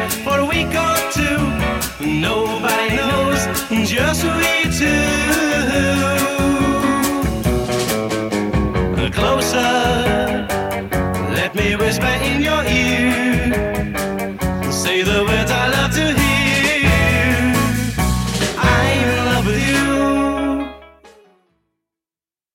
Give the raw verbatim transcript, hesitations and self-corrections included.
for a week or two. Nobody knows just we two. Closer, let me whisper in your ear. Say the words